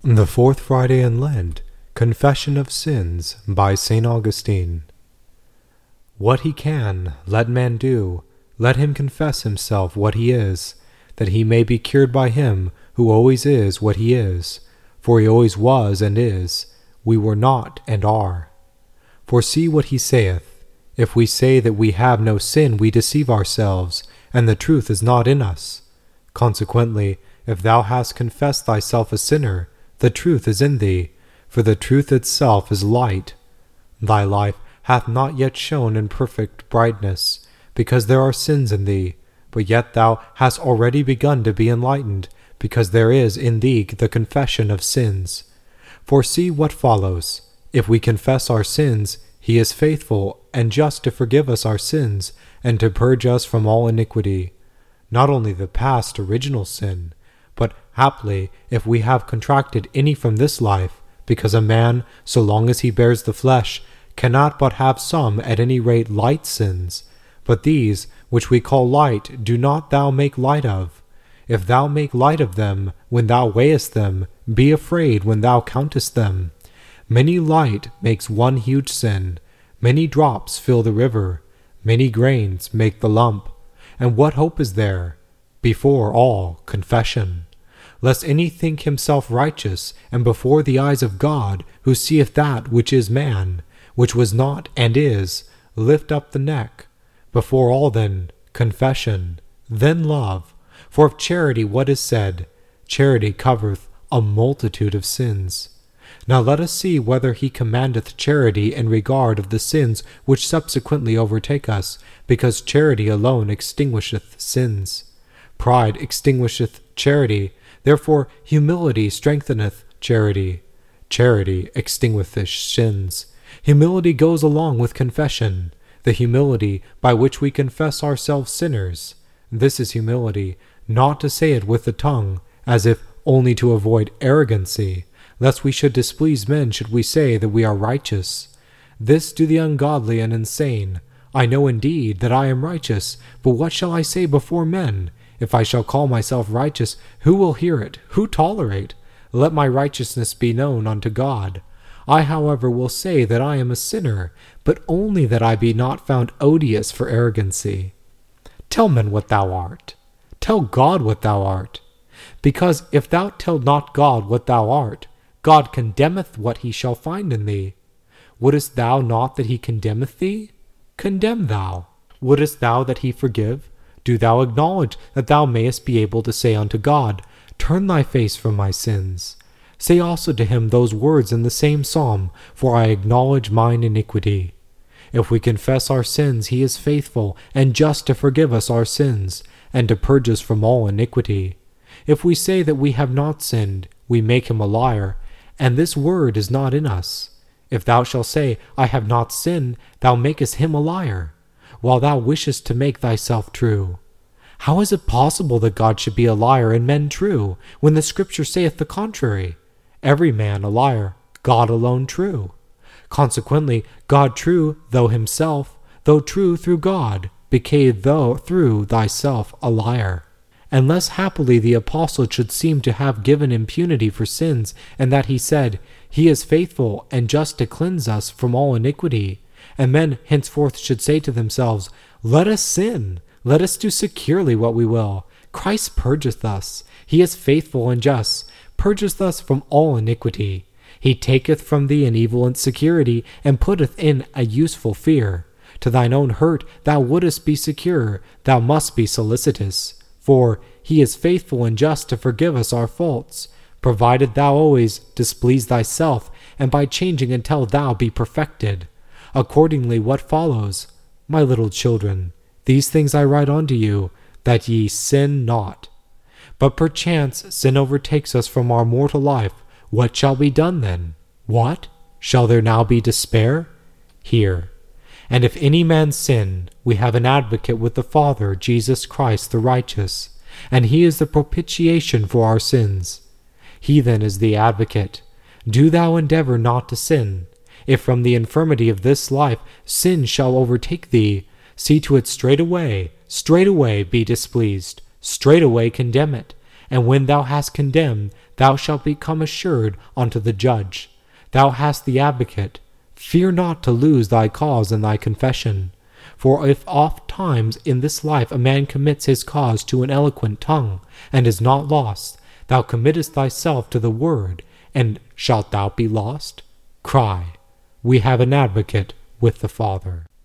The Fourth Friday in Lent, Confession of Sins by St. Augustine. What he can, let man do, let him confess himself what he is, that he may be cured by him who always is what he is, for he always was and is, we were not and are. For see what he saith, if we say that we have no sin we deceive ourselves, and the truth is not in us. Consequently, if thou hast confessed thyself a sinner, the truth is in thee, for the truth itself is light. Thy life hath not yet shone in perfect brightness, because there are sins in thee, but yet thou hast already begun to be enlightened, because there is in thee the confession of sins. For see what follows. If we confess our sins, he is faithful and just to forgive us our sins, and to purge us from all iniquity. Not only the past original sin, but haply, if we have contracted any from this life, because a man, so long as he bears the flesh, cannot but have some at any rate light sins, but these, which we call light, do not thou make light of. If thou make light of them, when thou weighest them, be afraid when thou countest them. Many light makes one huge sin, many drops fill the river, many grains make the lump. And what hope is there? Before all, confession. Lest any think himself righteous, and before the eyes of God, who seeth that which is man, which was not and is, lift up the neck. Before all then, confession, then love. For of charity what is said? Charity covereth a multitude of sins. Now let us see whether he commandeth charity in regard of the sins which subsequently overtake us, because charity alone extinguisheth sins. Pride extinguisheth charity, therefore humility strengtheneth charity. Charity extinguisheth sins. Humility goes along with confession, the humility by which we confess ourselves sinners. This is humility, not to say it with the tongue, as if only to avoid arrogancy, lest we should displease men should we say that we are righteous. This do the ungodly and insane. I know indeed that I am righteous, but what shall I say before men? If I shall call myself righteous, who will hear it? Who tolerate? Let my righteousness be known unto God. I, however, will say that I am a sinner, but only that I be not found odious for arrogancy. Tell men what thou art. Tell God what thou art. Because if thou tell not God what thou art, God condemneth what he shall find in thee. Wouldest thou not that he condemneth thee? Condemn thou. Wouldest thou that he forgive? Do thou acknowledge, that thou mayest be able to say unto God, Turn thy face from my sins. Say also to him those words in the same psalm, For I acknowledge mine iniquity. If we confess our sins, he is faithful and just to forgive us our sins, and to purge us from all iniquity. If we say that we have not sinned, we make him a liar, and this word is not in us. If thou shalt say, I have not sinned, thou makest him a liar, while thou wishest to make thyself true. How is it possible that God should be a liar and men true, when the Scripture saith the contrary? Every man a liar, God alone true. Consequently, God true, though himself, though true through God, became thou through thyself a liar. Unless happily the apostle should seem to have given impunity for sins, and that he said, He is faithful and just to cleanse us from all iniquity, and men henceforth should say to themselves, Let us sin, let us do securely what we will. Christ purgeth us, he is faithful and just, purgeth us from all iniquity. He taketh from thee an evil insecurity, and putteth in a useful fear. To thine own hurt thou wouldest be secure, thou must be solicitous. For he is faithful and just to forgive us our faults, provided thou always displease thyself, and by changing until thou be perfected. Accordingly what follows? My little children, these things I write unto you, that ye sin not. But perchance sin overtakes us from our mortal life. What shall be done then? What? Shall there now be despair? Hear. And if any man sin, we have an advocate with the Father, Jesus Christ the righteous, and he is the propitiation for our sins. He then is the advocate. Do thou endeavor not to sin. If from the infirmity of this life sin shall overtake thee, see to it straightway be displeased, straightway condemn it, And when thou hast condemned, thou shalt become assured unto the judge. Thou hast the advocate. Fear not to lose thy cause in thy confession. For if oft times in this life a man commits his cause to an eloquent tongue, and is not lost, thou committest thyself to the word, and shalt thou be lost? Cry, we have an advocate with the Father.